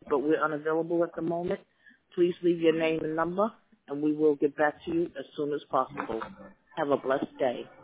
but we're unavailable at the moment. Please leave your name and number, and we will get back to you as soon as possible. Have a blessed day.